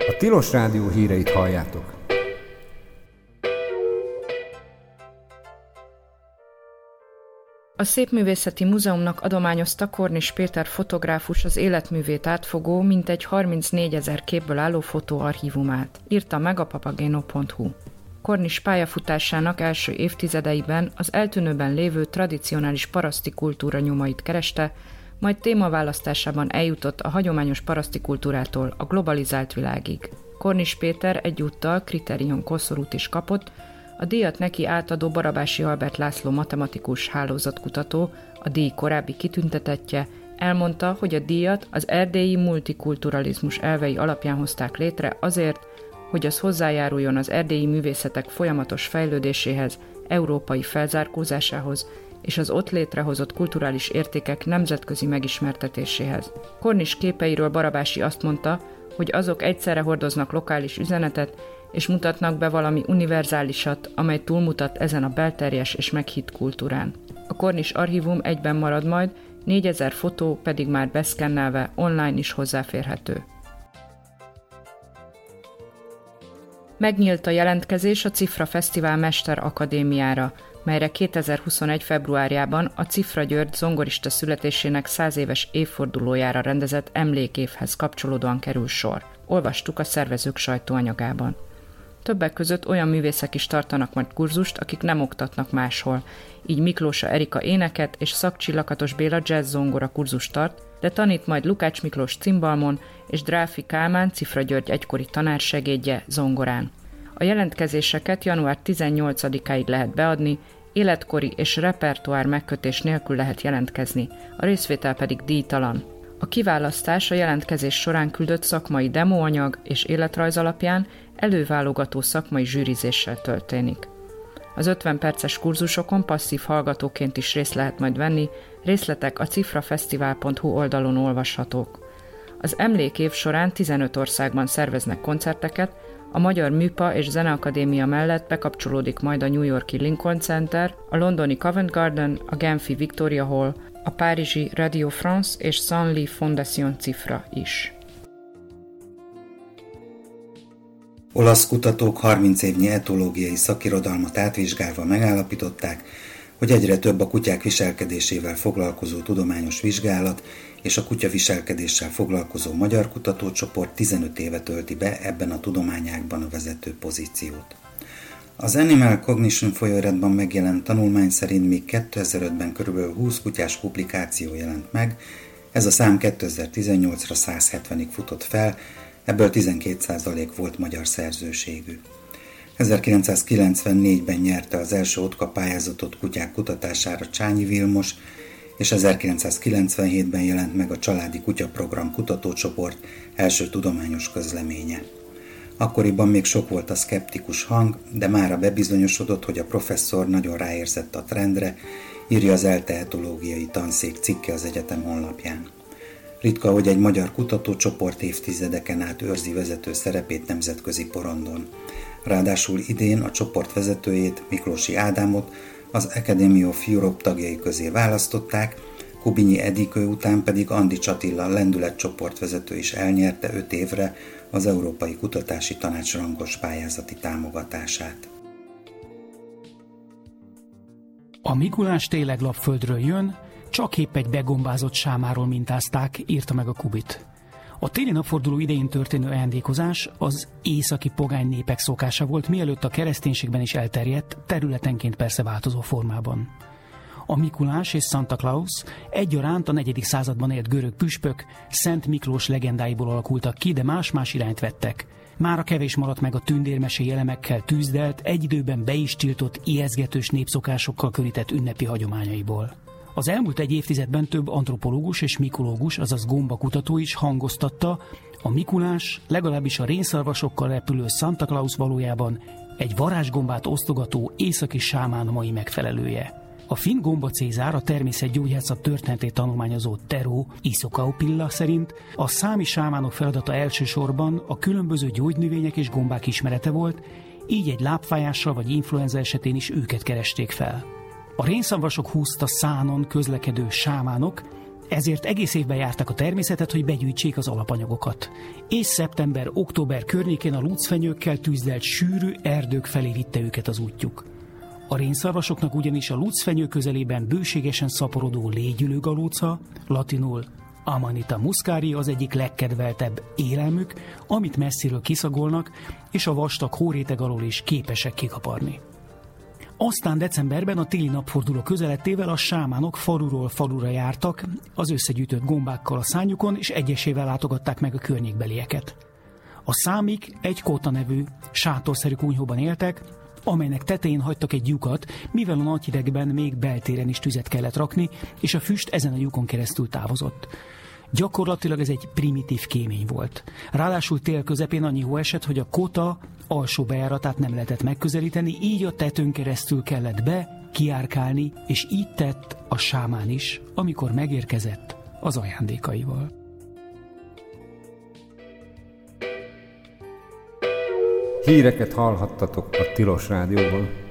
A Tilos Rádió híreit halljátok. A Szépművészeti Múzeumnak adományozta Kornis Péter fotográfus az életművét átfogó, mintegy 34 000 képből álló fotóarchívumát, írta meg a papageno.hu. Kornis pályafutásának első évtizedeiben az eltűnőben lévő tradicionális paraszti kultúra nyomait kereste, majd témaválasztásában eljutott a hagyományos paraszti kultúrától a globalizált világig. Kornis Péter egyúttal Kriterion koszorút is kapott, a díjat neki átadó Barabási Albert László matematikus hálózatkutató, a díj korábbi kitüntetettje, elmondta, hogy a díjat az erdélyi multikulturalizmus elvei alapján hozták létre azért, hogy az hozzájáruljon az erdélyi művészetek folyamatos fejlődéséhez, európai felzárkózásához és az ott létrehozott kulturális értékek nemzetközi megismertetéséhez. Kornis képeiről Barabási azt mondta, hogy azok egyszerre hordoznak lokális üzenetet, és mutatnak be valami univerzálisat, amely túlmutat ezen a belterjes és meghitt kultúrán. A Kornis archívum egyben marad majd, 4000 fotó pedig már beszkennelve online is hozzáférhető. Megnyílt a jelentkezés a Cifra Fesztivál Mester Akadémiára, melyre 2021. februárjában a Cifra György zongorista születésének 100 éves évfordulójára rendezett emlékévhez kapcsolódóan kerül sor. Olvastuk a szervezők sajtóanyagában. Többek között olyan művészek is tartanak majd kurzust, akik nem oktatnak máshol. Így Miklósa Erika éneket és Szakcsi Lakatos Béla jazz zongora kurzust tart, de tanít majd Lukács Miklós cimbalmon és Dráfi Kálmán Cifra György egykori tanársegédje zongorán. A jelentkezéseket január 18-áig lehet beadni, életkori és repertoár megkötés nélkül lehet jelentkezni, a részvétel pedig díjtalan. A kiválasztás a jelentkezés során küldött szakmai demóanyag és életrajz alapján előválogató szakmai zsűrizéssel történik. Az 50 perces kurzusokon passzív hallgatóként is részt lehet majd venni, részletek a cifrafesztivál.hu oldalon olvashatók. Az emlékév során 15 országban szerveznek koncerteket, a Magyar Műpa és Zeneakadémia mellett bekapcsolódik majd a New York-i Lincoln Center, a londoni Covent Garden, a genfi Victoria Hall, a párizsi Radio France és Saint-Louis Fondation Cifra is. Olasz kutatók 30 évnyi etológiai szakirodalmat átvizsgálva megállapították, hogy egyre több a kutyák viselkedésével foglalkozó tudományos vizsgálat, és a kutyaviselkedéssel foglalkozó magyar kutatócsoport 15 éve tölti be ebben a tudományágban a vezető pozíciót. Az Animal Cognition folyóiratban megjelent tanulmány szerint még 2005-ben kb. 20 kutyás publikáció jelent meg, ez a szám 2018-ra 170-ig futott fel, ebből 12% volt magyar szerzőségű. 1994-ben nyerte az első OTKA pályázatot kutyák kutatására Csányi Vilmos, és 1997-ben jelent meg a Családi Kutyaprogram kutatócsoport első tudományos közleménye. Akkoriban még sok volt a szkeptikus hang, de mára bebizonyosodott, hogy a professzor nagyon ráérzett a trendre, írja az ELTE etológiai tanszék cikke az egyetem honlapján. Ritka, hogy egy magyar kutatócsoport évtizedeken át őrzi vezető szerepét nemzetközi porondon. Ráadásul idén a csoport vezetőjét, Miklósi Ádámot az Academy of Europe tagjai közé választották, Kubinyi Edikő után pedig Andics Attila lendület csoportvezető is elnyerte 5 évre az Európai Kutatási Tanács rangos pályázati támogatását. A Mikulás tényleg lapföldről jön, csak épp egy begombázott sámáról mintázták, írta meg a Kubit. A téli napforduló idején történő ajándékozás az északi pogány népek szokása volt, mielőtt a kereszténységben is elterjedt, területenként persze változó formában. A Mikulás és Santa Claus egyaránt a 4. században élt görög püspök, Szent Miklós legendáiból alakultak ki, de más-más irányt vettek. Mára kevés maradt meg a tündérmesély elemekkel tűzdelt, egy időben be is tiltott, ijesztgetős népszokásokkal körített ünnepi hagyományaiból. Az elmúlt egy évtizedben több antropológus és mikológus, azaz gombakutató is hangoztatta, a Mikulás, legalábbis a rénszarvasokkal repülő Santa Claus valójában egy varázsgombát osztogató északi sámán mai megfelelője. A finn gomba Cézár, a természetgyógyászat történetét tanulmányozó Tero Isokaupilla szerint a számi sámánok feladata elsősorban a különböző gyógynövények és gombák ismerete volt, így egy lábfájással vagy influenza esetén is őket keresték fel. A rénszarvasok húzta szánon közlekedő sámánok ezért egész évben járták a természetet, hogy begyűjtsék az alapanyagokat. És szeptember-október környékén a lucfenyőkkel tűzdelt sűrű erdők felé vitte őket az útjuk. A rénszarvasoknak ugyanis a lucfenyő közelében bőségesen szaporodó légyülőgalóca, latinul Amanita muscari az egyik legkedveltebb élelmük, amit messziről kiszagolnak, és a vastag hóréteg alól is képesek kikaparni. Aztán decemberben a téli napforduló közelettével a sámánok faluról falura jártak, az összegyűjtött gombákkal a szányukon, és egyesével látogatták meg a környékbelieket. A számik egy kóta nevű, sátorszerű kunyhóban éltek, amelynek tetején hagytak egy lyukat, mivel a nagy hidegben még beltéren is tüzet kellett rakni, és a füst ezen a lyukon keresztül távozott. Gyakorlatilag ez egy primitív kémény volt. Ráadásul tél közepén annyi hó esett, hogy a kóta alsó bejáratát nem lehetett megközelíteni, így a tetőn keresztül kellett kiárkálni, és így tett a sámán is, amikor megérkezett az ajándékaival. Híreket hallhattatok a Tilos Rádióból.